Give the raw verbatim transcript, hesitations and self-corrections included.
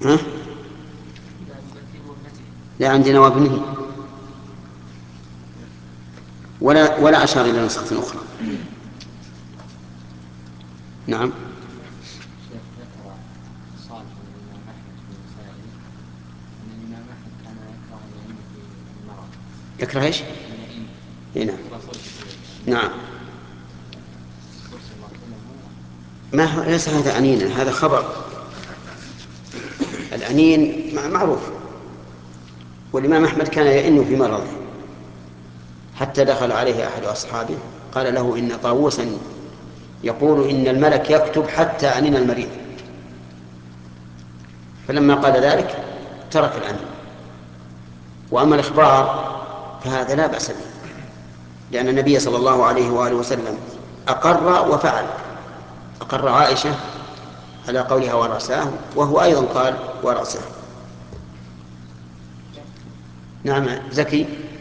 ها؟ لا عندنا وابنه، ولا ولا أشار إلى نسخة أخرى. نعم. شيخ ذكر صالح الإمام أحمد في مسائل أن الإمام أحمد كان يكره أن يئن في المرض. يكره إيش؟ أن يئن. نعم. يكره صوته. نعم. صوت المرض. ما هو ليس هذا أنينا، هذا خبر. الأنين معروف، والإمام أحمد كان يئن في مرضه، حتى دخل عليه أحد أصحابه قال له إن طاووسا يقول إن الملك يكتب حتى أنين المريض، فلما قال ذلك ترك الأنين. وأما الإخبار فهذا لا بأس به، لأن النبي صلى الله عليه وآله وسلم أقر وفعل. أقر عائشة على قولها ورأساه، وهو أيضا قال ورأسه. نعم زكي.